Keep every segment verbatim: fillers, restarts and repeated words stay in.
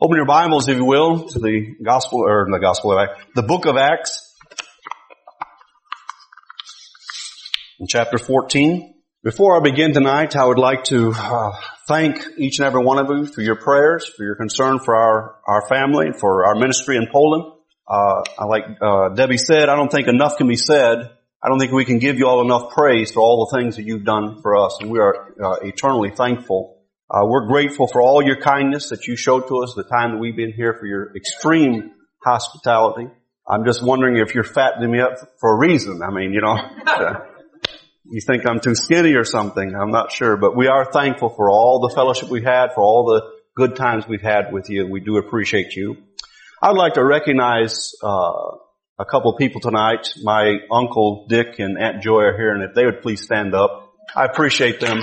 Open your Bibles, if you will, to the Gospel, or the Gospel of Acts, the book of Acts, in chapter fourteen. Before I begin tonight, I would like to uh, thank each and every one of you for your prayers, for your concern for our, our family, for our ministry in Poland. Uh, I like uh, Debbie said, I don't think enough can be said. I don't think we can give you all enough praise for all the things that you've done for us, and we are uh, eternally thankful. Uh, we're grateful for all your kindness that you showed to us the time that we've been here, for your extreme hospitality. I'm just wondering if you're fattening me up for a reason. I mean, you know, you think I'm too skinny or something. I'm not sure, but we are thankful for all the fellowship we've had, for all the good times we've had with you. We do appreciate you. I'd like to recognize uh a couple of people tonight. My Uncle Dick and Aunt Joy are here, and if they would please stand up. I appreciate them.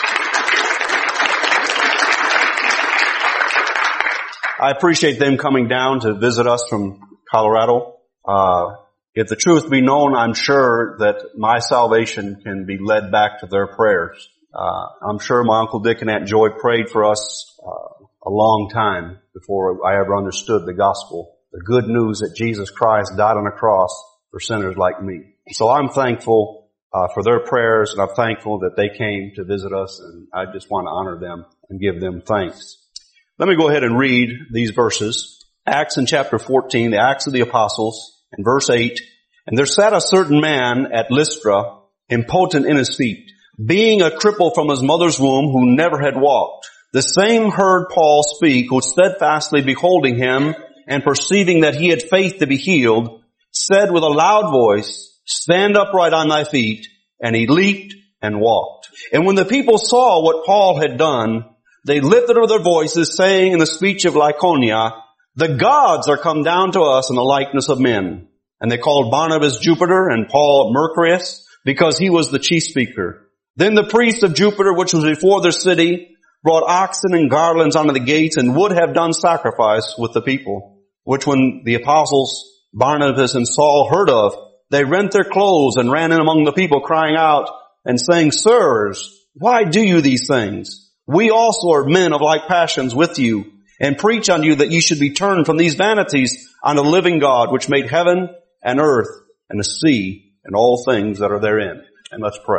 I appreciate them coming down to visit us from Colorado. Uh, if the truth be known, I'm sure that my salvation can be led back to their prayers. Uh, I'm sure my Uncle Dick and Aunt Joy prayed for us uh, a long time before I ever understood the gospel. The good news that Jesus Christ died on a cross for sinners like me. So I'm thankful uh, for their prayers, and I'm thankful that they came to visit us, and I just want to honor them and give them thanks. Let me go ahead and read these verses. Acts in chapter fourteen, the Acts of the Apostles, in verse eight. And there sat a certain man at Lystra, impotent in his feet, being a cripple from his mother's womb, who never had walked. The same heard Paul speak, who steadfastly beholding him, and perceiving that he had faith to be healed, said with a loud voice, Stand upright on thy feet. And he leaped and walked. And when the people saw what Paul had done, they lifted up their voices, saying in the speech of Lycaonia, The gods are come down to us in the likeness of men. And they called Barnabas Jupiter and Paul Mercurius, because he was the chief speaker. Then the priest of Jupiter, which was before their city, brought oxen and garlands unto the gates, and would have done sacrifice with the people. Which when the apostles Barnabas and Saul heard of, they rent their clothes and ran in among the people, crying out and saying, Sirs, why do you these things? We also are men of like passions with you, and preach unto you that ye should be turned from these vanities unto the living God, which made heaven and earth and the sea and all things that are therein. And let's pray.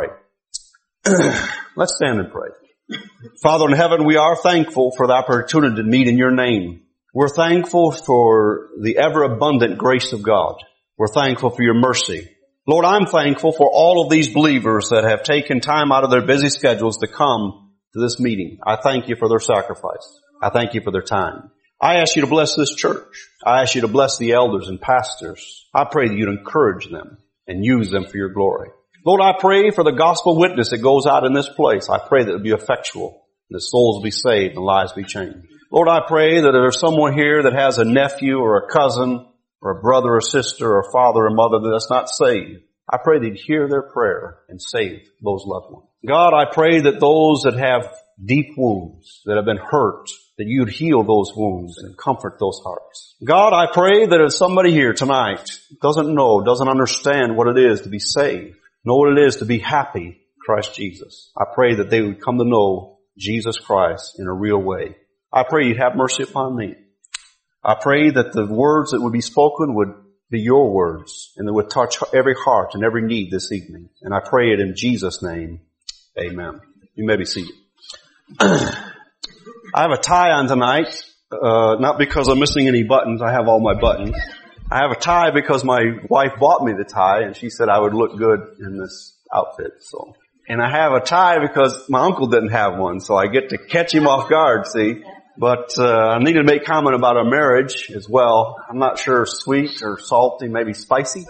Let's stand and pray. Father in heaven, we are thankful for the opportunity to meet in your name. We're thankful for the ever-abundant grace of God. We're thankful for your mercy. Lord, I'm thankful for all of these believers that have taken time out of their busy schedules to come to this meeting. I thank you for their sacrifice. I thank you for their time. I ask you to bless this church. I ask you to bless the elders and pastors. I pray that you'd encourage them and use them for your glory. Lord, I pray for the gospel witness that goes out in this place. I pray that it will be effectual, and that souls will be saved and lives be changed. Lord, I pray that if there's someone here that has a nephew or a cousin or a brother or sister or father or mother that's not saved, I pray that you'd hear their prayer and save those loved ones. God, I pray that those that have deep wounds, that have been hurt, that you'd heal those wounds and comfort those hearts. God, I pray that if somebody here tonight doesn't know, doesn't understand what it is to be saved, know what it is to be happy in Christ Jesus, I pray that they would come to know Jesus Christ in a real way. I pray you'd have mercy upon me. I pray that the words that would be spoken would be your words, and that would touch every heart and every need this evening. And I pray it in Jesus' name. Amen. You may be seated. I have a tie on tonight, uh, not because I'm missing any buttons. I have all my buttons. I have a tie because my wife bought me the tie, and she said I would look good in this outfit. So, and I have a tie because my uncle didn't have one, so I get to catch him off guard, see. But uh, I need to make comment about our marriage as well. I'm not sure sweet or salty, maybe spicy.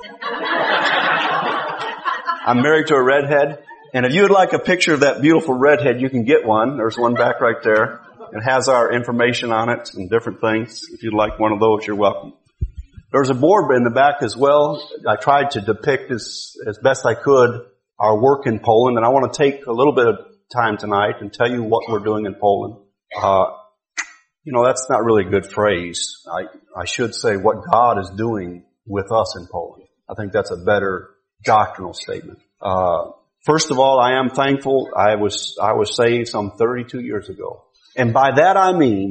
I'm married to a redhead. And if you would like a picture of that beautiful redhead, you can get one. There's one back right there. It has our information on it and different things. If you'd like one of those, you're welcome. There's a board in the back as well. I tried to depict as, as best I could our work in Poland. And I want to take a little bit of time tonight and tell you what we're doing in Poland. Uh, You know, that's not really a good phrase. I, I should say what God is doing with us in Poland. I think that's a better doctrinal statement. Uh, first of all, I am thankful I was, I was saved some thirty-two years ago. And by that I mean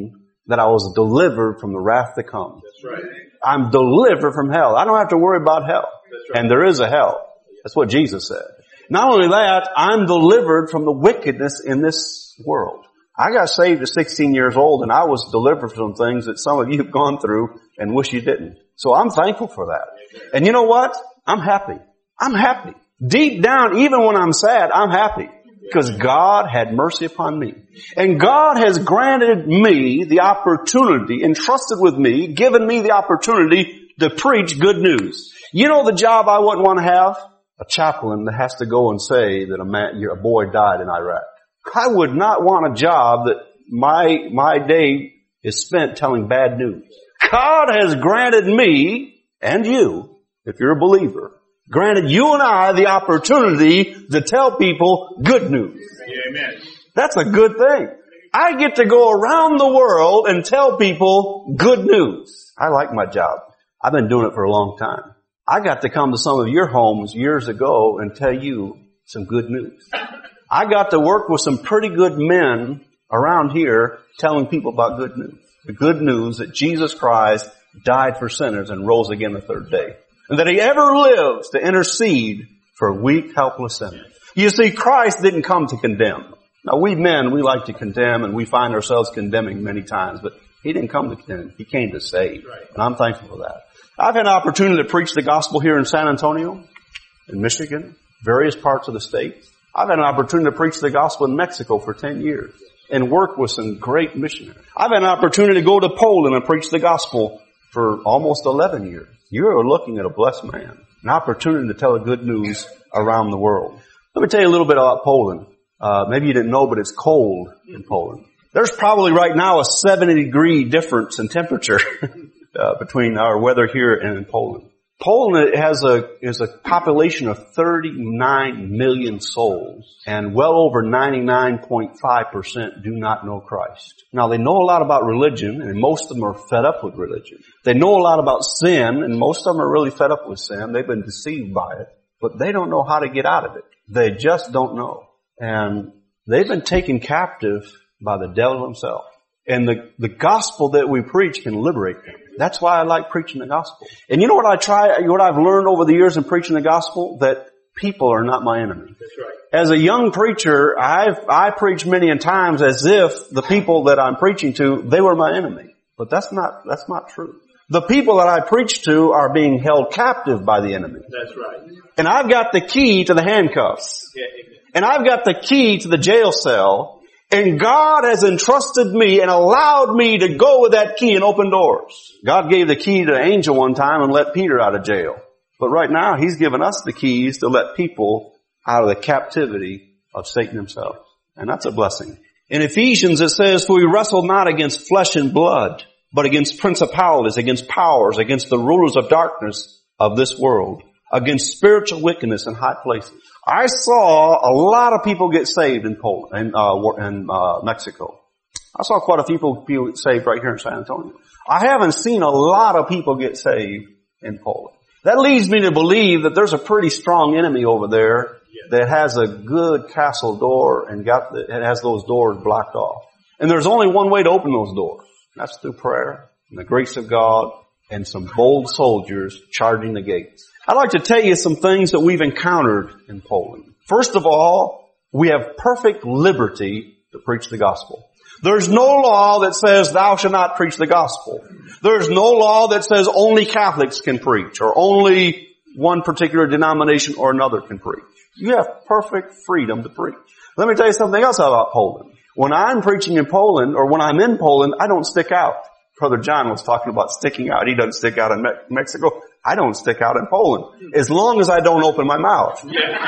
that I was delivered from the wrath to come. That's right. I'm delivered from hell. I don't have to worry about hell. That's right. And there is a hell. That's what Jesus said. Not only that, I'm delivered from the wickedness in this world. I got saved at sixteen years old, and I was delivered from things that some of you have gone through and wish you didn't. So I'm thankful for that. And you know what? I'm happy. I'm happy. Deep down, even when I'm sad, I'm happy. Because God had mercy upon me. And God has granted me the opportunity, entrusted with me, given me the opportunity to preach good news. You know the job I wouldn't want to have? A chaplain that has to go and say that a man, a boy died in Iraq. I would not want a job that my, my day is spent telling bad news. God has granted me and you, if you're a believer, granted you and I the opportunity to tell people good news. Amen. That's a good thing. I get to go around the world and tell people good news. I like my job. I've been doing it for a long time. I got to come to some of your homes years ago and tell you some good news. I got to work with some pretty good men around here telling people about good news. The good news that Jesus Christ died for sinners and rose again the third day. And that He ever lives to intercede for weak, helpless sinners. You see, Christ didn't come to condemn. Now we men, we like to condemn, and we find ourselves condemning many times, but He didn't come to condemn. He came to save. And I'm thankful for that. I've had an opportunity to preach the gospel here in San Antonio, in Michigan, various parts of the state. I've had an opportunity to preach the gospel in Mexico for ten years and work with some great missionaries. I've had an opportunity to go to Poland and preach the gospel for almost eleven years. You're looking at a blessed man, an opportunity to tell the good news around the world. Let me tell you a little bit about Poland. Uh, maybe you didn't know, but it's cold in Poland. There's probably right now a seventy degree difference in temperature uh, between our weather here and in Poland. Poland has a, is a population of thirty-nine million souls, and well over ninety-nine point five percent do not know Christ. Now they know a lot about religion, and most of them are fed up with religion. They know a lot about sin, and most of them are really fed up with sin. They've been deceived by it, but they don't know how to get out of it. They just don't know. And they've been taken captive by the devil himself. And the, the gospel that we preach can liberate them. That's why I like preaching the gospel. And you know what I try, what I've learned over the years in preaching the gospel? That people are not my enemy. That's right. As a young preacher, I've, I preach many times as if the people that I'm preaching to, they were my enemy. But that's not, that's not true. The people that I preach to are being held captive by the enemy. That's right. And I've got the key to the handcuffs. Yeah. And I've got the key to the jail cell. And God has entrusted me and allowed me to go with that key and open doors. God gave the key to an angel one time and let Peter out of jail. But right now, He's given us the keys to let people out of the captivity of Satan himself. And that's a blessing. In Ephesians it says, "For we wrestle not against flesh and blood, but against principalities, against powers, against the rulers of darkness of this world, against spiritual wickedness in high places." I saw a lot of people get saved in Poland and uh, in uh, Mexico. I saw quite a few people get saved right here in San Antonio. I haven't seen a lot of people get saved in Poland. That leads me to believe that there's a pretty strong enemy over there that has a good castle door and got the, it has those doors blocked off. And there's only one way to open those doors. That's through prayer and the grace of God and some bold soldiers charging the gates. I'd like to tell you some things that we've encountered in Poland. First of all, we have perfect liberty to preach the gospel. There's no law that says thou shalt not preach the gospel. There's no law that says only Catholics can preach or only one particular denomination or another can preach. You have perfect freedom to preach. Let me tell you something else about Poland. When I'm preaching in Poland or when I'm in Poland, I don't stick out. Brother John was talking about sticking out. He doesn't stick out in Me- Mexico. I don't stick out in Poland. As long as I don't open my mouth.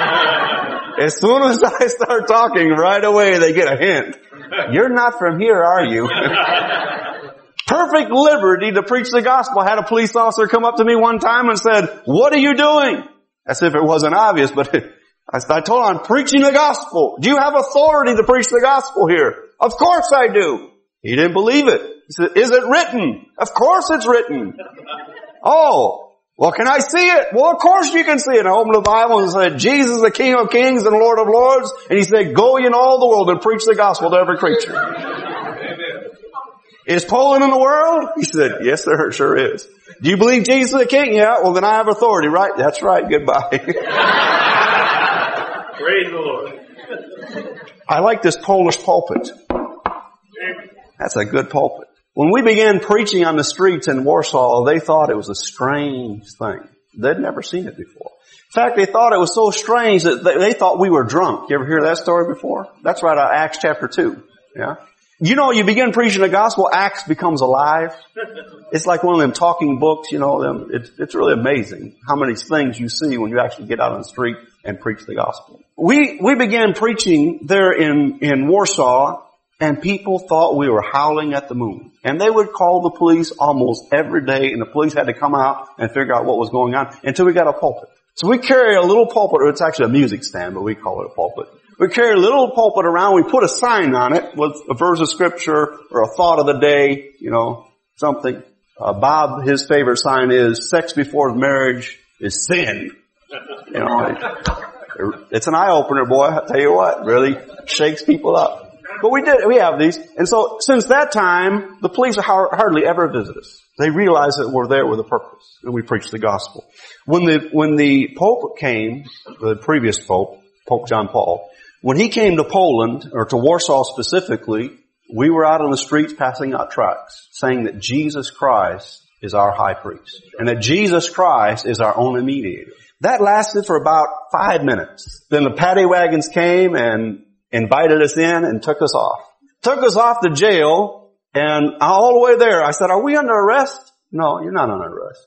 As soon as I start talking, right away they get a hint. You're not from here, are you? Perfect liberty to preach the gospel. I had a police officer come up to me one time and said, "What are you doing?" As if it wasn't obvious, but I told him, "I'm preaching the gospel. Do you have authority to preach the gospel here?" "Of course I do." He didn't believe it. He said, "Is it written?" "Of course it's written." "Oh, well, can I see it?" "Well, of course you can see it." I opened the Bible and said, "Jesus is the King of Kings and Lord of Lords." And He said, "Go ye in all the world and preach the gospel to every creature." Is Poland in the world? He said, yes, sir, it sure is. Do you believe Jesus is the king? Yeah, well then I have authority, right? That's right, goodbye. Praise the Lord. I like this Polish pulpit. That's a good pulpit. When we began preaching on the streets in Warsaw, they thought it was a strange thing. They'd never seen it before. In fact, they thought it was so strange that they thought we were drunk. You ever hear that story before? That's right out of Acts chapter two. Yeah. You know, you begin preaching the gospel, Acts becomes alive. It's like one of them talking books, you know, them. It's, it's really amazing how many things you see when you actually get out on the street and preach the gospel. We, we began preaching there in, in Warsaw, and people thought we were howling at the moon. And they would call the police almost every day, and the police had to come out and figure out what was going on until we got a pulpit. So we carry a little pulpit, or it's actually a music stand, but we call it a pulpit. We carry a little pulpit around, we put a sign on it with a verse of scripture or a thought of the day, you know, something. Uh, Bob, his favorite sign is, sex before marriage is sin. You know, it, it's an eye-opener, boy, I tell you what, really shakes people up. But we did, we have these. And so since that time, the police hardly ever visit us. They realize that we're there with a purpose, and we preach the gospel. When the, when the Pope came, the previous Pope, Pope John Paul, when he came to Poland, or to Warsaw specifically, we were out on the streets passing out tracts saying that Jesus Christ is our high priest, and that Jesus Christ is our only mediator. That lasted for about five minutes. Then the paddy wagons came and invited us in and took us off. Took us off to jail, and all the way there, I said, are we under arrest? No, you're not under arrest.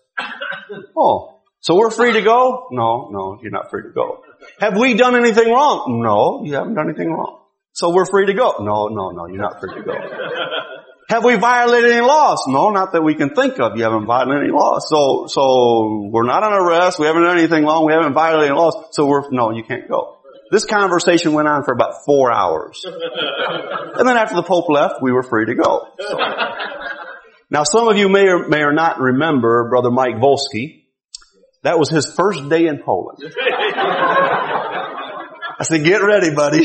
Oh, so we're free to go? No, no, you're not free to go. Have we done anything wrong? No, you haven't done anything wrong. So we're free to go? No, no, no, you're not free to go. Have we violated any laws? No, not that we can think of. You haven't violated any laws. So, so we're not under arrest. We haven't done anything wrong. We haven't violated any laws. So we're, no, you can't go. This conversation went on for about four hours. And then after the Pope left, we were free to go. So. Now some of you may or may or not remember Brother Mike Volsky. That was his first day in Poland. I said, get ready, buddy.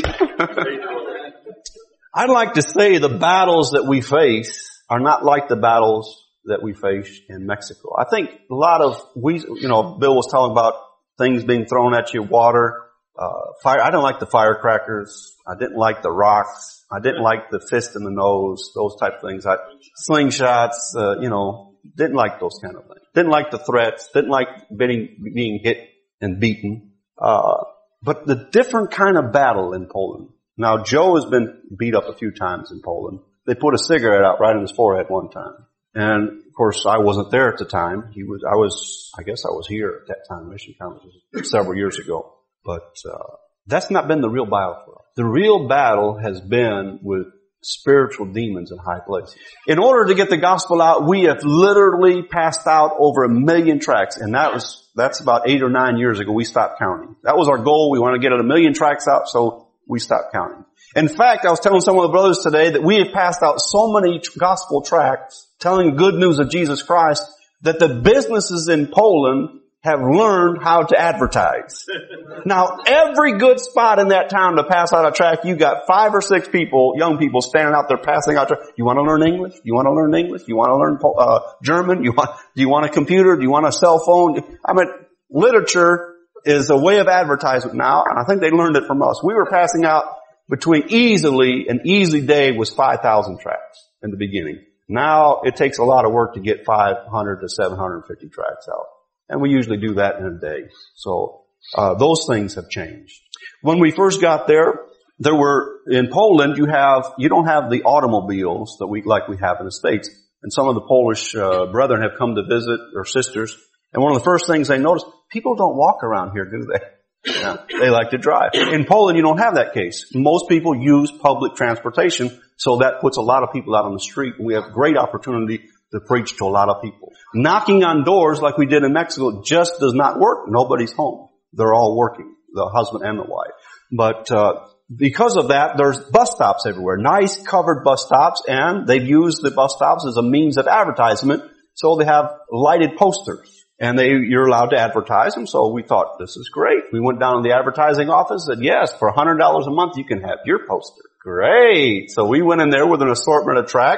I'd like to say the battles that we face are not like the battles that we face in Mexico. I think a lot of, we, you know, Bill was talking about things being thrown at you, water, uh, fire. I didn't like the firecrackers. I didn't like the rocks. I didn't like the fist in the nose, those type of things. I, slingshots, uh, you know, didn't like those kind of things. Didn't like the threats. Didn't like being, being hit and beaten. Uh, but the different kind of battle in Poland. Now, Joe has been beat up a few times in Poland. They put a cigarette out right in his forehead one time. And, of course, I wasn't there at the time. He was, I was, I guess I was here at that time, Mission Conference, several years ago. But, uh, that's not been the real battle for us. The real battle has been with spiritual demons in high places. In order to get the gospel out, we have literally passed out over a million tracts. And that was, that's about eight or nine years ago. We stopped counting. That was our goal. We want to get a million tracts out, so we stopped counting. In fact, I was telling some of the brothers today that we have passed out so many gospel tracts telling good news of Jesus Christ that the businesses in Poland have learned how to advertise. Now, every good spot in that town to pass out a tract, you got five or six people, young people standing out there passing out tracts. You want to learn English? You want to learn English? You want to learn uh, German? You want, do you want a computer? Do you want a cell phone? I mean, literature is a way of advertisement now, and I think they learned it from us. We were passing out between easily, an easy day was five thousand tracts in the beginning. Now it takes a lot of work to get five hundred to seven hundred fifty tracts out. And we usually do that in a day. So, uh, those things have changed. When we first got there, there were, in Poland, you have, you don't have the automobiles that we, like we have in the States. And some of the Polish, uh, brethren have come to visit, or sisters. And one of the first things they notice, people don't walk around here, do they? Yeah, they like to drive. In Poland, you don't have that case. Most people use public transportation, so that puts a lot of people out on the street. And we have great opportunity to preach to a lot of people. Knocking on doors like we did in Mexico just does not work. Nobody's home. They're all working, the husband and the wife. But uh because of that, there's bus stops everywhere, nice covered bus stops, and they've used the bus stops as a means of advertisement. So they have lighted posters, and they you're allowed to advertise them. So we thought, this is great. We went down to the advertising office and said, yes, for one hundred dollars a month you can have your poster. Great. So we went in there with an assortment of tracts,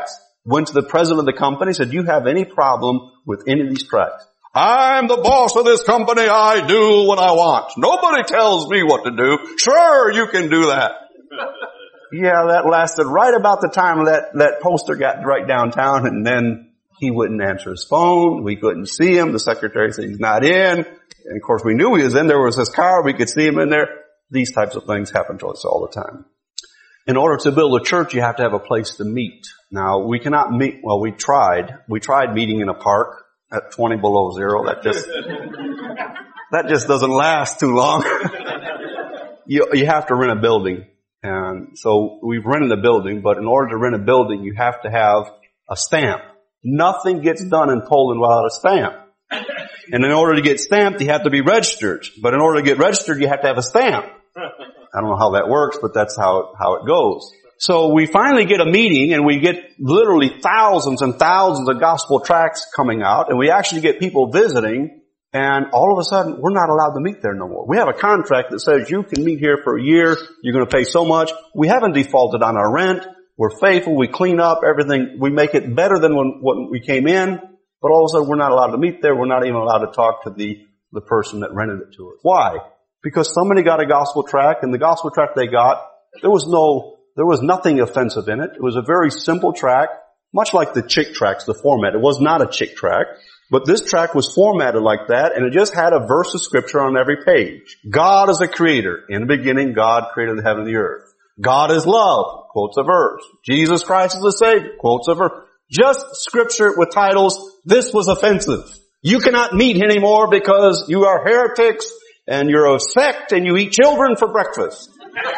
went to the president of the company, said, do you have any problem with any of these tracts? I'm the boss of this company. I do what I want. Nobody tells me what to do. Sure, you can do that. Yeah, that lasted right about the time that, that poster got right downtown, and then he wouldn't answer his phone. We couldn't see him. The secretary said he's not in. And of course we knew he was in. There was his car. We could see him in there. These types of things happen to us all the time. In order to build a church, you have to have a place to meet. Now, we cannot meet, well, we tried. We tried meeting in a park at twenty below zero. That just, that just doesn't last too long. you, you have to rent a building. And so we've rented a building, but in order to rent a building, you have to have a stamp. Nothing gets done in Poland without a stamp. And in order to get stamped, you have to be registered. But in order to get registered, you have to have a stamp. I don't know how that works, but that's how, how it goes. So we finally get a meeting, and we get literally thousands and thousands of gospel tracts coming out, and we actually get people visiting, and all of a sudden, we're not allowed to meet there no more. We have a contract that says you can meet here for a year, you're going to pay so much. We haven't defaulted on our rent. We're faithful, we clean up everything, we make it better than when, when we came in, but all of a sudden we're not allowed to meet there, we're not even allowed to talk to the, the person that rented it to us. Why? Because somebody got a gospel tract, and the gospel tract they got, there was no, there was nothing offensive in it. It was a very simple tract, much like the chick tracts, the format. It was not a chick tract, but this tract was formatted like that, and it just had a verse of scripture on every page. God is a creator. In the beginning, God created the heaven and the earth. God is love, quotes a verse. Jesus Christ is the Savior, quotes a verse. Just scripture with titles, this was offensive. You cannot meet anymore because you are heretics, and you're a sect, and you eat children for breakfast.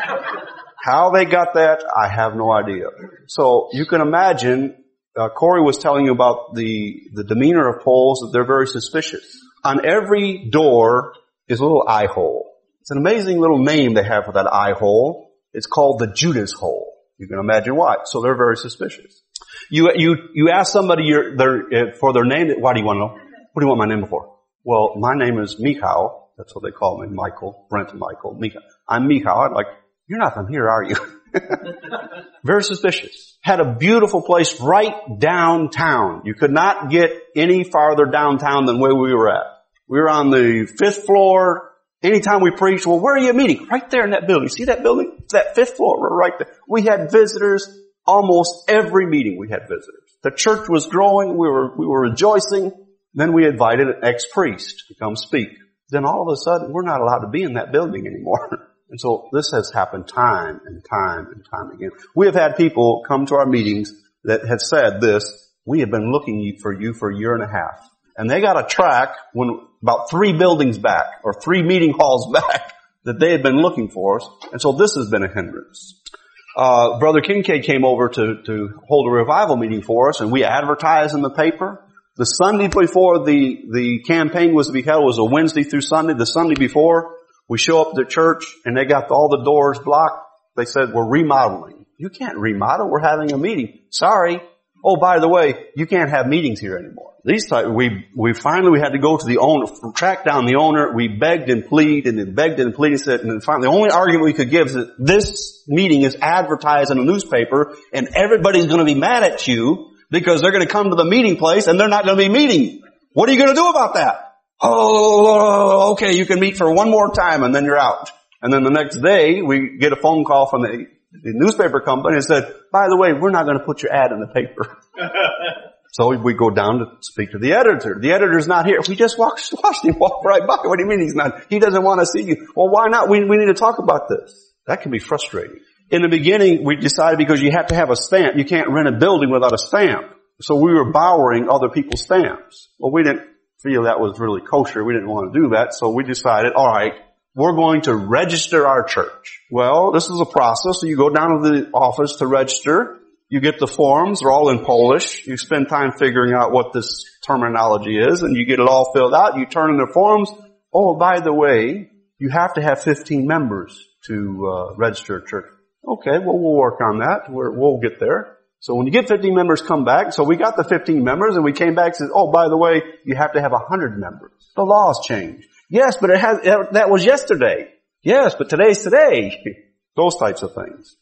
How they got that, I have no idea. So you can imagine, uh, Corey was telling you about the, the demeanor of Poles, that they're very suspicious. On every door is a little eye hole. It's an amazing little name they have for that eye hole. It's called the Judas hole. You can imagine why. So they're very suspicious. You, you, you ask somebody your, their, for their name, why do you want to know? What do you want my name for? Well, my name is Michał. That's what they call me, Michael, Brent Michael, Michał. I'm Michał. I'm like, you're not from here, are you? Very suspicious. Had a beautiful place right downtown. You could not get any farther downtown than where we were at. We were on the fifth floor. Anytime we preached, well, where are you meeting? Right there in that building. See that building? It's that fifth floor. We're right there. We had visitors. Almost every meeting we had visitors. The church was growing. We were, we were rejoicing. Then we invited an ex-priest to come speak. Then all of a sudden, we're not allowed to be in that building anymore. And so this has happened time and time and time again. We have had people come to our meetings that have said this, we have been looking for you for a year and a half. And they got a tract when about three buildings back or three meeting halls back that they had been looking for us. And so this has been a hindrance. Uh, Brother Kincaid came over to, to hold a revival meeting for us, and we advertised in the paper. The Sunday before the, the campaign was to be held was a Wednesday through Sunday. The Sunday before, we show up to church and they got all the doors blocked. They said, we're remodeling. You can't remodel. We're having a meeting. Sorry. Oh, by the way, you can't have meetings here anymore. These type, we, we finally, we had to go to the owner, track down the owner. We begged and pleaded and begged and pleaded and said, and then finally the only argument we could give is that this meeting is advertised in a newspaper and everybody's going to be mad at you because they're going to come to the meeting place and they're not going to be meeting. What are you going to do about that? Oh, okay, you can meet for one more time and then you're out. And then the next day we get a phone call from the, the newspaper company and said, by the way, we're not going to put your ad in the paper. So we go down to speak to the editor. The editor's not here. We just walked, watched him walk right by. What do you mean he's not? He doesn't want to see you. Well, why not? We, we need to talk about this. That can be frustrating. In the beginning, we decided because you have to have a stamp. You can't rent a building without a stamp. So we were borrowing other people's stamps. Well, we didn't feel that was really kosher. We didn't want to do that. So we decided, all right, we're going to register our church. Well, this is a process. So you go down to the office to register. You get the forms. They're all in Polish. You spend time figuring out what this terminology is, and you get it all filled out. You turn in the forms. Oh, by the way, you have to have fifteen members to uh, register a church. Okay, well, we'll work on that. We're, we'll get there. So when you get fifteen members, come back. So we got the fifteen members, and we came back and said, oh, by the way, you have to have one hundred members. The laws changed. Yes, but it has, that was yesterday. Yes, but today's today. Those types of things.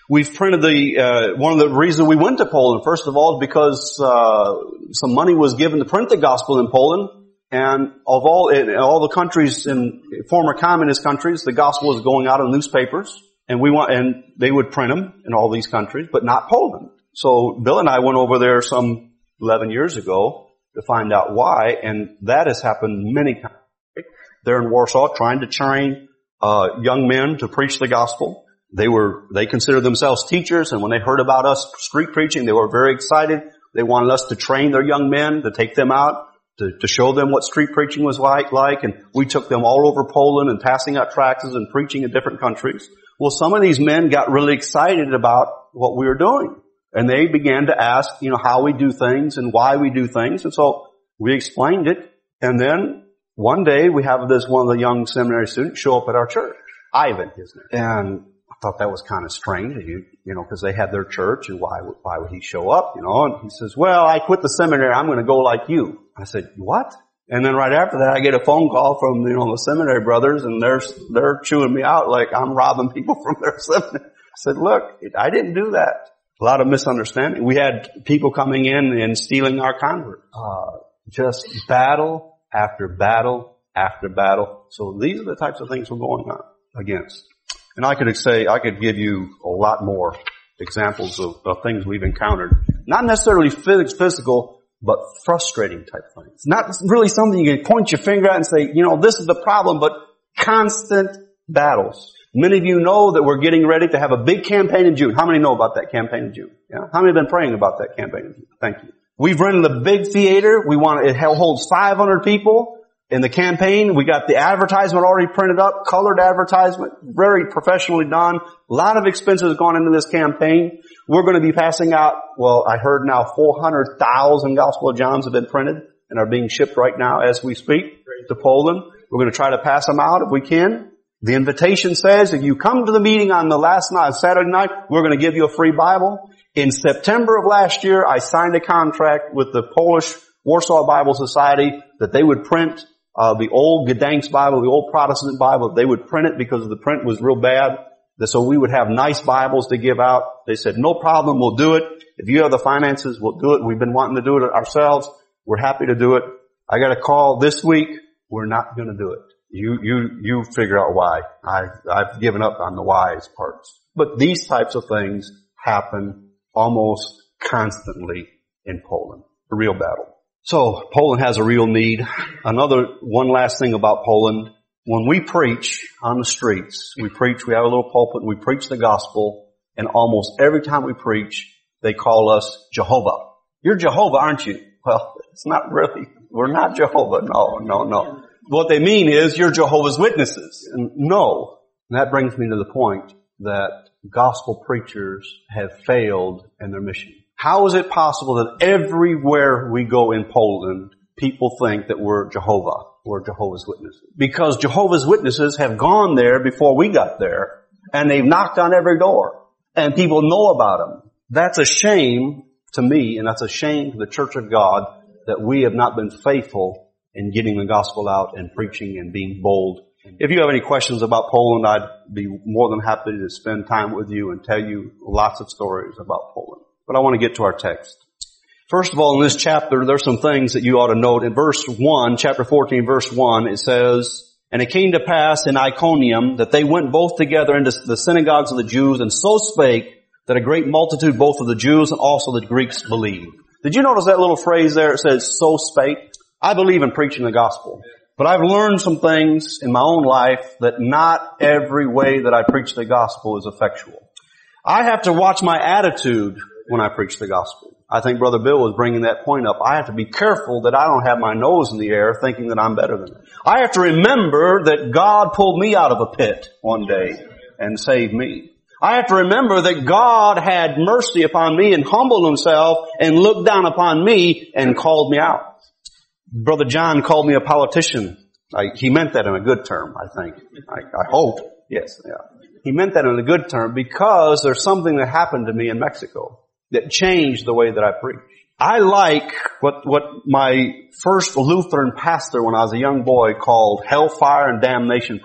We've printed the, uh, one of the reasons we went to Poland, first of all, is because, uh, some money was given to print the gospel in Poland. And of all, in all the countries in former communist countries, the gospel was going out in newspapers. And we want, and they would print them in all these countries, but not Poland. So Bill and I went over there some eleven years ago to find out why, and that has happened many times. They're in Warsaw trying to train, uh, young men to preach the gospel. They were, they considered themselves teachers, and when they heard about us street preaching, they were very excited. They wanted us to train their young men, to take them out, to, to show them what street preaching was like, like, and we took them all over Poland and passing out tracts and preaching in different countries. Well, some of these men got really excited about what we were doing, and they began to ask, you know, how we do things and why we do things, and so we explained it, and then one day we have this, one of the young seminary students show up at our church, Ivan, his name, and I thought that was kind of strange, you, you know, because they had their church, and why would, why would he show up, you know? And he says, well, I quit the seminary, I'm going to go like you. I said, what? And then right after that, I get a phone call from, you know, the seminary brothers, and they're, they're chewing me out like I'm robbing people from their seminary. I said, look, I didn't do that. A lot of misunderstanding. We had people coming in and stealing our converts. Uh, just battle after battle after battle. So these are the types of things we're going on against. And I could say, I could give you a lot more examples of, of things we've encountered. Not necessarily physical, but frustrating type things. Not really something you can point your finger at and say, you know, this is the problem, but constant battles. Many of you know that we're getting ready to have a big campaign in June. How many know about that campaign in June? Yeah? How many have been praying about that campaign in June? Thank you. We've rented a big theater. We want, it holds five hundred people. In the campaign, we got the advertisement already printed up, colored advertisement, very professionally done. A lot of expenses gone into this campaign. We're going to be passing out, well, I heard now four hundred thousand Gospel of Johns have been printed and are being shipped right now as we speak to Poland. We're going to try to pass them out if we can. The invitation says if you come to the meeting on the last night, Saturday night, we're going to give you a free Bible. In September of last year, I signed a contract with the Polish Warsaw Bible Society that they would print Uh, the old Gdańsk Bible, the old Protestant Bible. They would print it because the print was real bad. So we would have nice Bibles to give out. They said, no problem, we'll do it. If you have the finances, we'll do it. We've been wanting to do it ourselves. We're happy to do it. I got a call this week. We're not going to do it. You, you, you figure out why. I, I've given up on the whys parts. But these types of things happen almost constantly in Poland. A real battle. So, Poland has a real need. Another, one last thing about Poland. When we preach on the streets, we preach, we have a little pulpit, we preach the gospel, and almost every time we preach, they call us Jehovah. You're Jehovah, aren't you? Well, it's not really. We're not Jehovah. No, no, no. What they mean is, you're Jehovah's Witnesses. And no. And that brings me to the point that gospel preachers have failed in their mission. How is it possible that everywhere we go in Poland, people think that we're Jehovah, we're Jehovah's Witnesses? Because Jehovah's Witnesses have gone there before we got there, and they've knocked on every door, and people know about them. That's a shame to me, and that's a shame to the Church of God that we have not been faithful in getting the gospel out and preaching and being bold. If you have any questions about Poland, I'd be more than happy to spend time with you and tell you lots of stories about Poland. But I want to get to our text. First of all, in this chapter, there's some things that you ought to note. In verse one, chapter fourteen, verse one, it says, and it came to pass in Iconium that they went both together into the synagogues of the Jews, and so spake that a great multitude both of the Jews and also the Greeks believed. Did you notice that little phrase there? It says, so spake. I believe in preaching the gospel. But I've learned some things in my own life that not every way that I preach the gospel is effectual. I have to watch my attitude when I preach the gospel. I think Brother Bill was bringing that point up. I have to be careful that I don't have my nose in the air thinking that I'm better than them. I have to remember that God pulled me out of a pit one day and saved me. I have to remember that God had mercy upon me and humbled himself and looked down upon me and called me out. Brother John called me a politician. I, he meant that in a good term, I think. I, I hope. Yes, yeah. He meant that in a good term because there's something that happened to me in Mexico that changed the way that I preach. I like what, what my first Lutheran pastor when I was a young boy called hellfire and damnation preaching.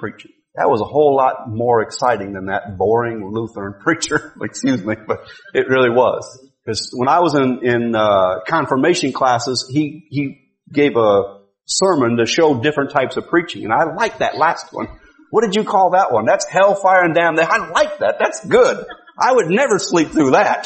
That was a whole lot more exciting than that boring Lutheran preacher. Excuse me, but it really was. Because when I was in, in, uh, confirmation classes, he, he gave a sermon to show different types of preaching. And I liked that last one. What did you call that one? That's hellfire and damn. I like that. That's good. I would never sleep through that.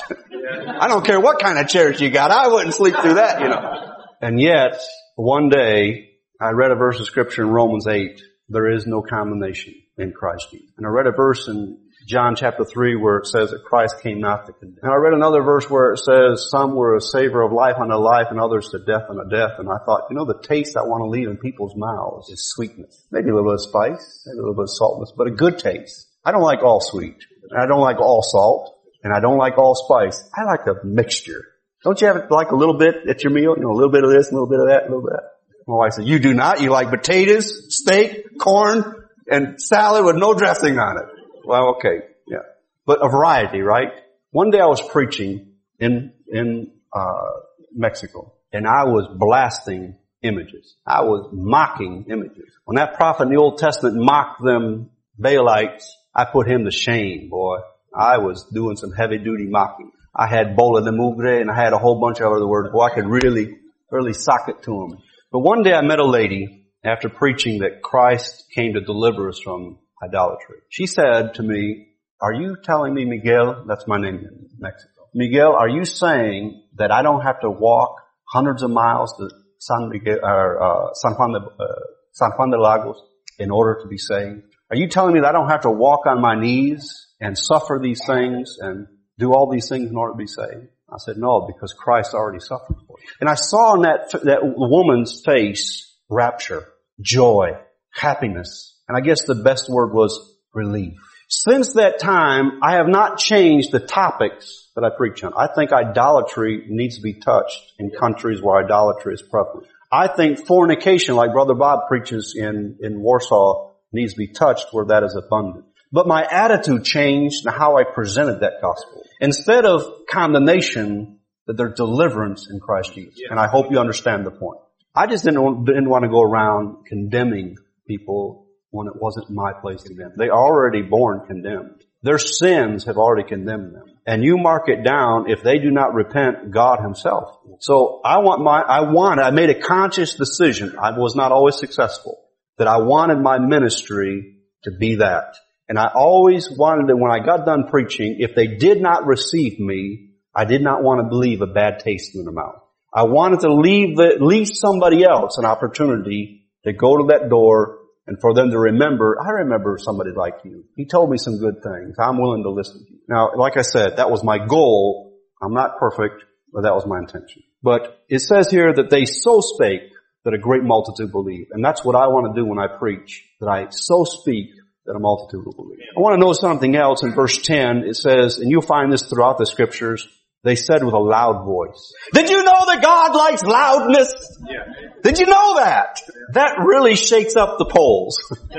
I don't care what kind of chairs you got. I wouldn't sleep through that, you know. And yet, one day, I read a verse of scripture in Romans eight. There is no condemnation in Christ Jesus. And I read a verse in John chapter three where it says that Christ came not to condemn. And I read another verse where it says some were a savor of life unto life and others to death unto death. And I thought, you know, the taste I want to leave in people's mouths is sweetness. Maybe a little bit of spice, maybe a little bit of saltness, but a good taste. I don't like all sweet. And I don't like all salt. And I don't like all spice. I like a mixture. Don't you have like a little bit at your meal? You know, a little bit of this, a little bit of that, a little bit of that. My wife said, you do not. You like potatoes, steak, corn, and salad with no dressing on it. Well, okay, yeah. But a variety, right? One day I was preaching in, in, uh, Mexico, and I was blasting images. I was mocking images. When that prophet in the Old Testament mocked them Baalites, I put him to shame, boy. I was doing some heavy duty mocking. I had bola de mugre and I had a whole bunch of other words. Boy, I could really, really sock it to them. But one day I met a lady after preaching that Christ came to deliver us from idolatry. She said to me, are you telling me, Miguel, that's my name in Mexico, Miguel, are you saying that I don't have to walk hundreds of miles to San Miguel, or, uh, San Juan de, uh, San Juan de Lagos in order to be saved? Are you telling me that I don't have to walk on my knees and suffer these things and do all these things in order to be saved? I said, no, because Christ already suffered for you. And I saw in that, that woman's face rapture, joy, happiness. And I guess the best word was relief. Since that time, I have not changed the topics that I preach on. I think idolatry needs to be touched in countries where idolatry is prevalent. I think fornication, like Brother Bob preaches in, in Warsaw, needs to be touched where that is abundant. But my attitude changed in how I presented that gospel. Instead of condemnation, that there's deliverance in Christ Jesus. And I hope you understand the point. I just didn't, didn't want to go around condemning people when it wasn't my place to condemn. They are already born condemned. Their sins have already condemned them. And you mark it down, if they do not repent, God himself. So I want my, I wanted, I made a conscious decision. I was not always successful. That I wanted my ministry to be that. And I always wanted that when I got done preaching, if they did not receive me, I did not want to leave a bad taste in their mouth. I wanted to leave the, leave somebody else an opportunity to go to that door and for them to remember, I remember somebody like you. He told me some good things. I'm willing to listen to you. Now, like I said, that was my goal. I'm not perfect, but that was my intention. But it says here that they so spake that a great multitude believed. And that's what I want to do when I preach, that I so speak that a multitude will believe. I want to know something else in verse ten. It says, and you'll find this throughout the scriptures, they said with a loud voice. Did you know that God likes loudness? Yeah. Did you know that? That really shakes up the polls.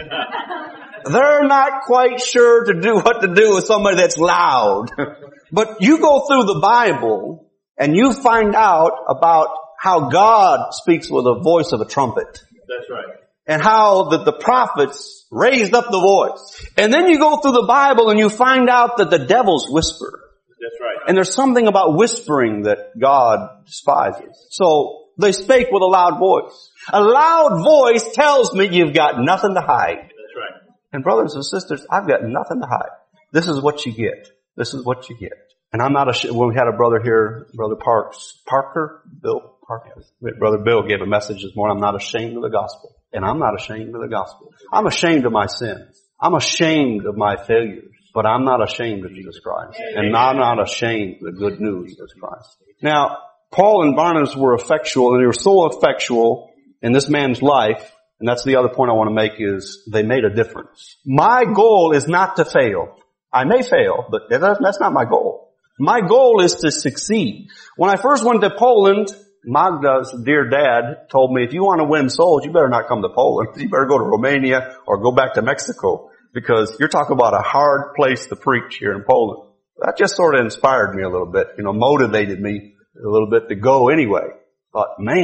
They're not quite sure to do what to do with somebody that's loud. But you go through the Bible and you find out about how God speaks with the voice of a trumpet. That's right. And how the, the prophets raised up the voice. And then you go through the Bible and you find out that the devils whisper. That's right. And there's something about whispering that God despises. So they spake with a loud voice. A loud voice tells me you've got nothing to hide. That's right. And brothers and sisters, I've got nothing to hide. This is what you get. This is what you get. And I'm not ashamed. When we had a brother here, Brother Parks, Parker, Bill Parker, Brother Bill gave a message this morning. I'm not ashamed of the gospel. And I'm not ashamed of the gospel. I'm ashamed of my sins. I'm ashamed of my failures. But I'm not ashamed of Jesus Christ. And I'm not ashamed of the good news of Jesus Christ. Now, Paul and Barnabas were effectual, and they were so effectual in this man's life, and that's the other point I want to make, is they made a difference. My goal is not to fail. I may fail, but that's not my goal. My goal is to succeed. When I first went to Poland, Magda's dear dad told me, if you want to win souls, you better not come to Poland. You better go to Romania or go back to Mexico, because you're talking about a hard place to preach here in Poland. That just sort of inspired me a little bit, you know, motivated me a little bit to go anyway. Thought, man,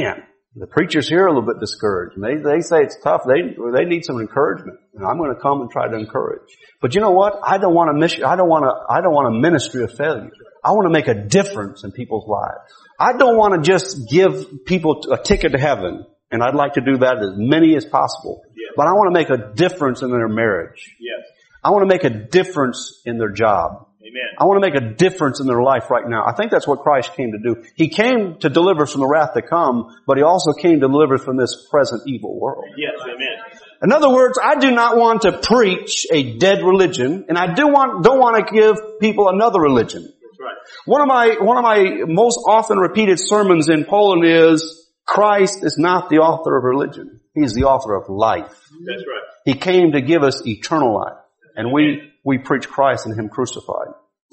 The preachers here are a little bit discouraged. They, they say it's tough. They, they need some encouragement. And I'm going to come and try to encourage. But you know what? I don't want a mission. I don't want a, I don't want a ministry of failure. I want to make a difference in people's lives. I don't want to just give people a ticket to heaven. And I'd like to do that as many as possible. Yes. But I want to make a difference in their marriage. Yes. I want to make a difference in their job. Amen. I want to make a difference in their life right now. I think that's what Christ came to do. He came to deliver us from the wrath to come, but He also came to deliver us from this present evil world. Yes, amen. In other words, I do not want to preach a dead religion, and I do want, don't want to give people another religion. That's right. One of my, one of my most often repeated sermons in Poland is, Christ is not the author of religion. He is the author of life. That's right. He came to give us eternal life. And we, we preach Christ and Him crucified.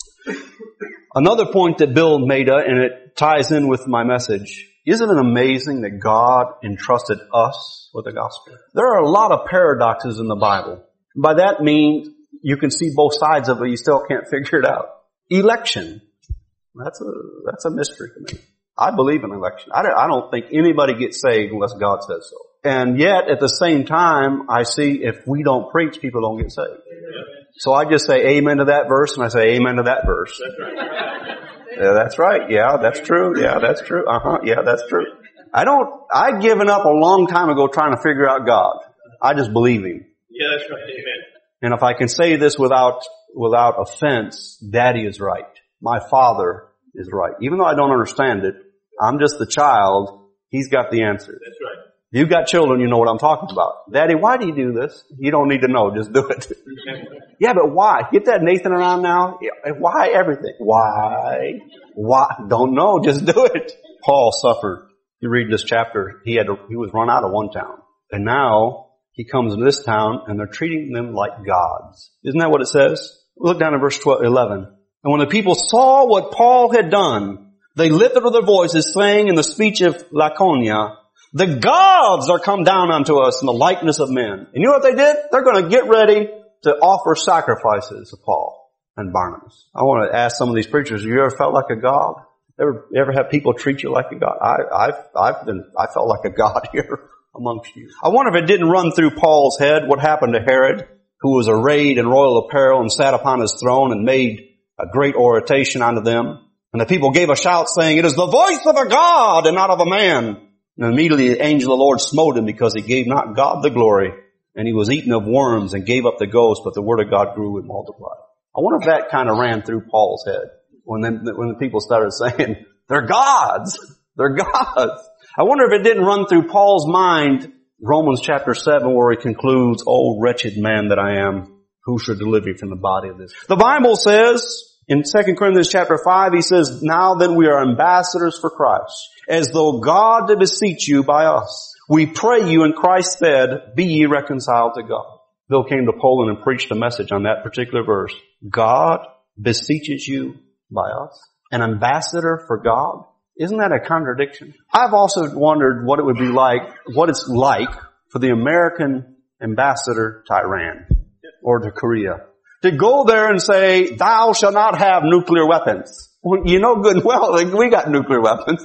Another point that Bill made, uh, and it ties in with my message, isn't it amazing that God entrusted us with the gospel? There are a lot of paradoxes in the Bible. By that means you can see both sides of it, you still can't figure it out. Election. That's a, that's a mystery to me. I believe in election. I don't, I don't think anybody gets saved unless God says so. And yet, at the same time, I see if we don't preach, people don't get saved. So I just say amen to that verse, and I say amen to that verse. That's right. Yeah, that's right. Yeah, that's true. Yeah, that's true. Uh-huh. Yeah, that's true. I don't, I'd given up a long time ago trying to figure out God. I just believe Him. Yeah, that's right. Amen. And if I can say this without, without offense, Daddy is right. My Father is right. Even though I don't understand it, I'm just the child. He's got the answer. That's right. If you've got children, you know what I'm talking about. Daddy, why do you do this? You don't need to know. Just do it. Yeah, but why? Get that Nathan around now. Yeah, why everything? Why? Why? Don't know. Just do it. Paul suffered. You read this chapter. He had to, he was run out of one town. And now he comes into this town and they're treating them like gods. Isn't that what it says? Look down at verse twelve, eleven. And when the people saw what Paul had done, they lifted up their voices, saying in the speech of Laconia, the gods are come down unto us in the likeness of men. And you know what they did? They're going to get ready to offer sacrifices to Paul and Barnabas. I want to ask some of these preachers, have you ever felt like a god? Ever, ever have people treat you like a god? I, I've, I've been, I felt like a god here amongst you. I wonder if it didn't run through Paul's head what happened to Herod, who was arrayed in royal apparel and sat upon his throne and made a great oration unto them. And the people gave a shout saying, it is the voice of a god and not of a man. And immediately the angel of the Lord smote him because he gave not God the glory. And he was eaten of worms and gave up the ghost, but the word of God grew and multiplied. I wonder if that kind of ran through Paul's head when the, when the people started saying, they're gods. They're gods. I wonder if it didn't run through Paul's mind, Romans chapter seven, where he concludes, oh, wretched man that I am, who should deliver you from the body of this? The Bible says, in Second Corinthians chapter five, he says, now then we are ambassadors for Christ, as though God did beseech you by us. We pray you in Christ's stead, be ye reconciled to God. Bill came to Poland and preached a message on that particular verse. God beseeches you by us. An ambassador for God? Isn't that a contradiction? I've also wondered what it would be like, what it's like for the American ambassador to Iran or to Korea. To go there and say, thou shalt not have nuclear weapons. Well, you know good and well, like, we got nuclear weapons.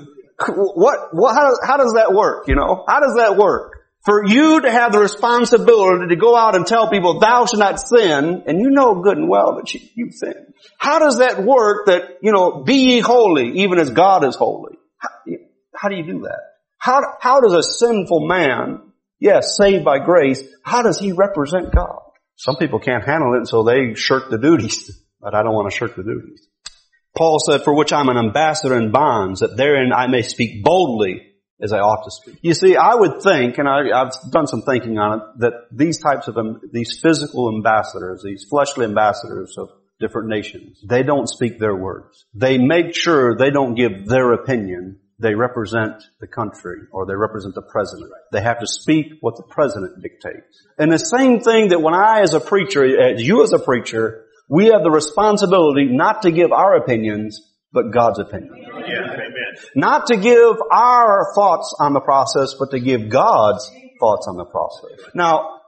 What, what, how, how does that work, you know? How does that work? For you to have the responsibility to go out and tell people, thou shalt not sin, and you know good and well that you, you sin. How does that work that, you know, be ye holy, even as God is holy? How, how do you do that? How, how does a sinful man, yes, saved by grace, how does he represent God? Some people can't handle it, and so they shirk the duties. But I don't want to shirk the duties. Paul said, for which I'm an ambassador in bonds, that therein I may speak boldly as I ought to speak. You see, I would think, and I, I've done some thinking on it, that these types of, these physical ambassadors, these fleshly ambassadors of different nations, they don't speak their words. They make sure they don't give their opinion. They represent the country, or they represent the president. They have to speak what the president dictates. And the same thing that when I as a preacher, as you as a preacher, we have the responsibility not to give our opinions, but God's opinion. Yes, amen. Not to give our thoughts on the process, but to give God's thoughts on the process. Now,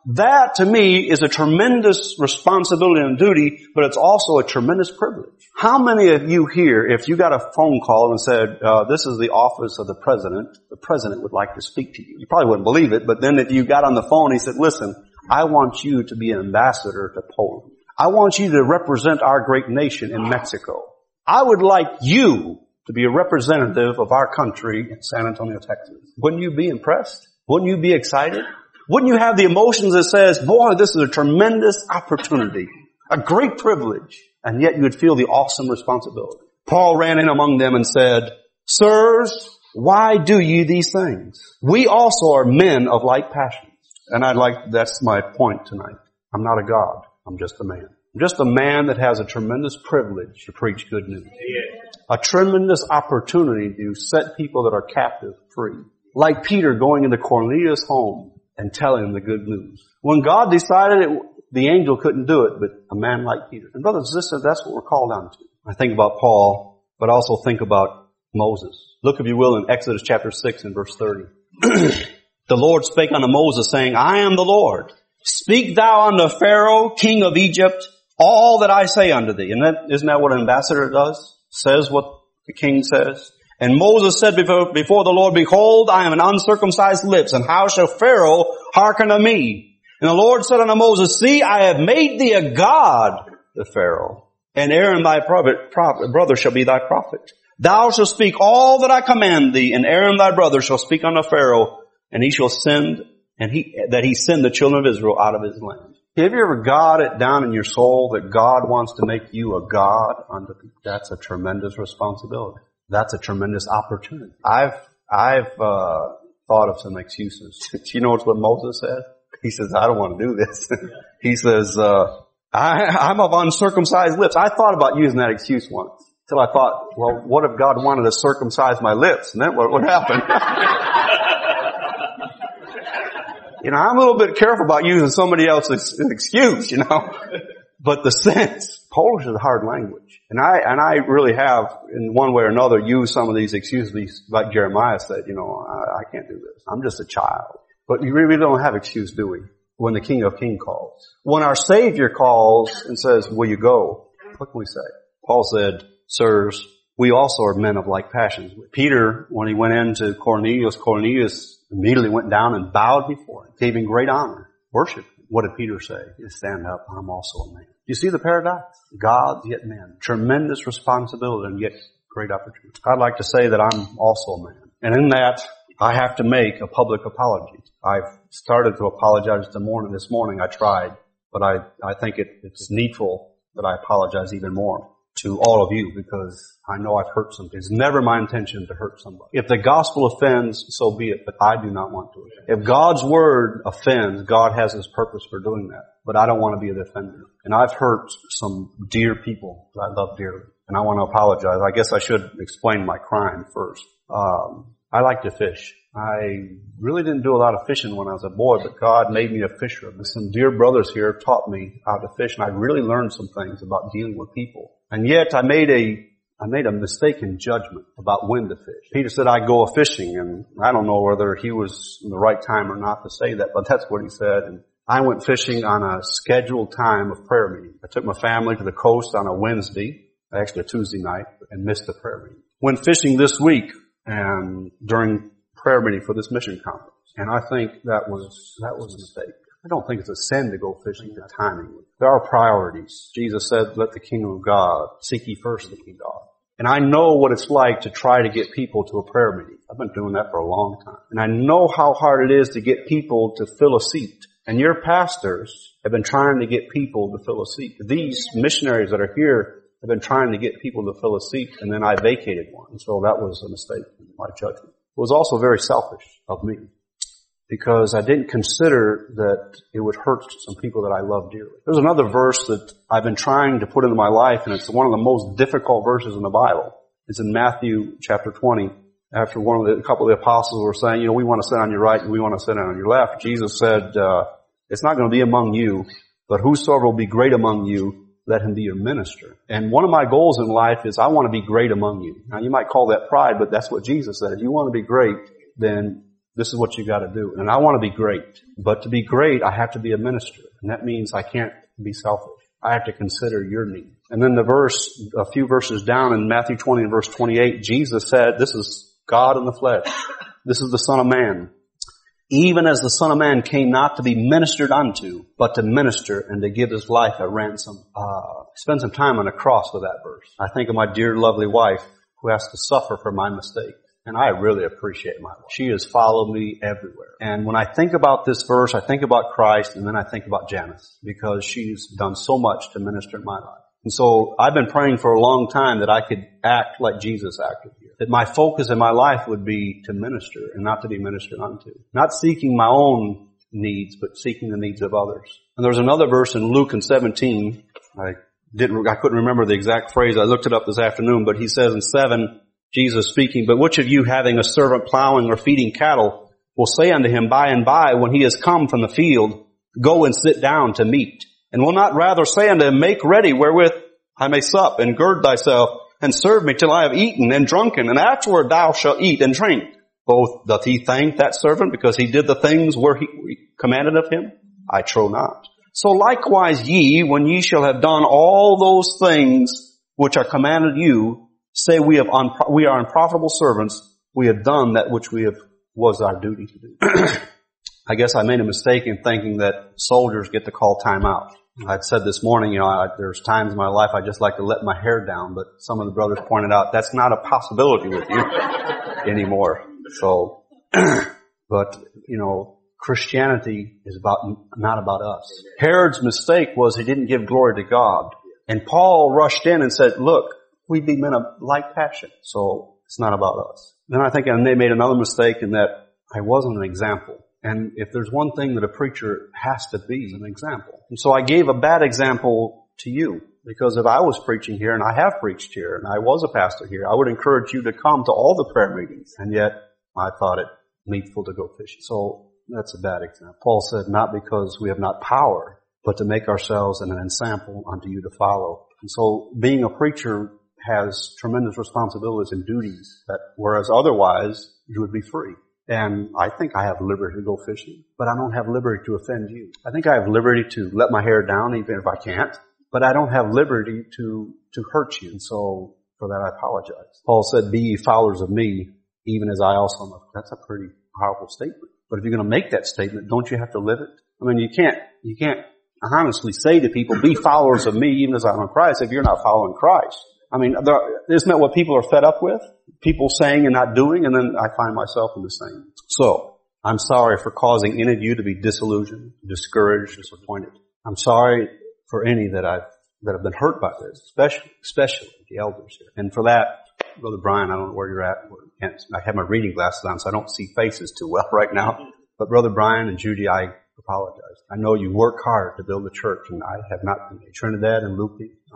That to me is a tremendous responsibility and duty, but it's also a tremendous privilege. How many of you here, if you got a phone call and said, uh, this is the office of the president, the president would like to speak to you. You probably wouldn't believe it, but then if you got on the phone, he said, listen, I want you to be an ambassador to Poland. I want you to represent our great nation in Mexico. I would like you to be a representative of our country in San Antonio, Texas. Wouldn't you be impressed? Wouldn't you be excited? Wouldn't you have the emotions that says, boy, this is a tremendous opportunity, a great privilege, and yet you would feel the awesome responsibility. Paul ran in among them and said, sirs, why do you these things? We also are men of like passions. And I'd like, that's my point tonight. I'm not a God. I'm just a man. I'm just a man that has a tremendous privilege to preach good news. A tremendous opportunity to set people that are captive free. Like Peter going into Cornelius' home and telling him the good news. When God decided it, the angel couldn't do it, but a man like Peter. And brothers and sisters, that's what we're called on to. I think about Paul, but also think about Moses. Look, if you will, in Exodus chapter six and verse thirty. The Lord spake unto Moses, saying, I am the Lord. Speak thou unto Pharaoh, king of Egypt, all that I say unto thee. And that, isn't that what an ambassador does? Says what the king says. And Moses said before, before the Lord, behold, I am an uncircumcised lips, and how shall Pharaoh hearken to me? And the Lord said unto Moses, see, I have made thee a god to Pharaoh, and Aaron thy prophet, prophet, brother shall be thy prophet. Thou shalt speak all that I command thee, and Aaron thy brother shall speak unto Pharaoh, and he shall send, and he, that he send the children of Israel out of his land. Have you ever got it down in your soul that God wants to make you a God unto people? That's a tremendous responsibility. That's a tremendous opportunity. I've, I've, uh, thought of some excuses. Do you know what Moses said? He says, I don't want to do this. He says, uh, I, I'm of uncircumcised lips. I thought about using that excuse once. Till I thought, well, what if God wanted to circumcise my lips? And then what would happen? You know, I'm a little bit careful about using somebody else's excuse, you know. But the sense, Polish is a hard language. And I, and I really have, in one way or another, used some of these excuses, like Jeremiah said, you know, I, I can't do this. I'm just a child. But we really don't have excuse, do we? When the King of Kings calls. When our Savior calls and says, will you go? What can we say? Paul said, sirs, we also are men of like passions. Peter, when he went into Cornelius, Cornelius immediately went down and bowed before him, gave him great honor, worshiped him. What did Peter say? He said, stand up, I'm also a man. You see the paradox? God, yet man. Tremendous responsibility and yet great opportunity. I'd like to say that I'm also a man. And in that, I have to make a public apology. I've started to apologize this morning. This morning I tried, but I, I think it, it's needful that I apologize even more to all of you because I know I've hurt somebody. It's never my intention to hurt somebody. If the gospel offends, so be it, but I do not want to offend. If God's word offends, God has his purpose for doing that, but I don't want to be the offender. And I've hurt some dear people that I love dearly, and I want to apologize. I guess I should explain my crime first. Um, I like to fish. I really didn't do a lot of fishing when I was a boy, but God made me a fisher. And some dear brothers here taught me how to fish, and I really learned some things about dealing with people. And yet I made a, I made a mistaken judgment about when to fish. Peter said I'd go a-fishing, and I don't know whether he was in the right time or not to say that, but that's what he said. And I went fishing on a scheduled time of prayer meeting. I took my family to the coast on a Wednesday, actually a Tuesday night, and missed the prayer meeting. Went fishing this week, and during prayer meeting for this mission conference. And I think that was, that was a mistake. I don't think it's a sin to go fishing the timing. There are priorities. Jesus said, let the kingdom of God, seek ye first the kingdom of God. And I know what it's like to try to get people to a prayer meeting. I've been doing that for a long time. And I know how hard it is to get people to fill a seat. And your pastors have been trying to get people to fill a seat. These missionaries that are here have been trying to get people to fill a seat, and then I vacated one. So that was a mistake in my judgment. It was also very selfish of me because I didn't consider that it would hurt some people that I love dearly. There's another verse that I've been trying to put into my life, and it's one of the most difficult verses in the Bible. It's in Matthew chapter twenty. After one of the, a couple of the apostles were saying, you know, we want to sit on your right and we want to sit on your left, Jesus said, uh, it's not going to be among you, but whosoever will be great among you, let him be your minister. And one of my goals in life is I want to be great among you. Now you might call that pride, but that's what Jesus said. If you want to be great, then This is what you got to do. And I want to be great. But to be great, I have to be a minister. And that means I can't be selfish. I have to consider your need. And then the verse, a few verses down in Matthew twenty and verse twenty-eight, Jesus said, this is God in the flesh. This is the Son of Man. Even as the Son of Man came not to be ministered unto, but to minister and to give his life a ransom. Uh, spend some time on the cross with that verse. I think of my dear lovely wife who has to suffer for my mistake. And I really appreciate my wife. She has followed me everywhere. And when I think about this verse, I think about Christ, and then I think about Janice, because she's done so much to minister in my life. And so I've been praying for a long time that I could act like Jesus acted here. That my focus in my life would be to minister and not to be ministered unto. Not seeking my own needs, but seeking the needs of others. And there's another verse in Luke in seventeen. I didn't, I couldn't remember the exact phrase. I looked it up this afternoon, but he says in seven, Jesus speaking, but which of you having a servant plowing or feeding cattle will say unto him by and by when he has come from the field, go and sit down to meat? And will not rather say unto him, make ready wherewith I may sup, and gird thyself, and serve me till I have eaten and drunken, and afterward thou shalt eat and drink. Both doth he thank that servant because he did the things where he commanded of him? I trow not. So likewise ye, when ye shall have done all those things which are commanded you, say we have unpro- we are unprofitable servants, we have done that which we have was our duty to do. I guess I made a mistake in thinking that soldiers get to call time out. I'd said this morning, you know, I, there's times in my life I just like to let my hair down, but some of the brothers pointed out that's not a possibility with you anymore. So, but, you know, Christianity is about, not about us. Herod's mistake was he didn't give glory to God. And Paul rushed in and said, look, we be men of like passion. So it's not about us. Then I think they made another mistake in that I wasn't an example. And if there's one thing that a preacher has to be, an example. And so I gave a bad example to you. Because if I was preaching here, and I have preached here, and I was a pastor here, I would encourage you to come to all the prayer meetings. And yet, I thought it needful to go fishing. So that's a bad example. Paul said, not because we have not power, but to make ourselves an ensample unto you to follow. And so being a preacher has tremendous responsibilities and duties that, whereas otherwise, you would be free. And I think I have liberty to go fishing, but I don't have liberty to offend you. I think I have liberty to let my hair down even if I can't, but I don't have liberty to, to hurt you. And so for that I apologize. Paul said, be ye followers of me, even as I also am. That's a pretty powerful statement. But if you're going to make that statement, don't you have to live it? I mean, you can't, you can't honestly say to people, be followers of me, even as I am of Christ, if you're not following Christ. I mean, there, isn't that what people are fed up with? People saying and not doing, and then I find myself in the same. So, I'm sorry for causing any of you to be disillusioned, discouraged, disappointed. I'm sorry for any that I've, that have been hurt by this, especially, especially the elders here. And for that, Brother Brian, I don't know where you're at. I have my reading glasses on, so I don't see faces too well right now. But Brother Brian and Judy, I apologize. I know you work hard to build the church, and I have not been. Trinidad and Lupe,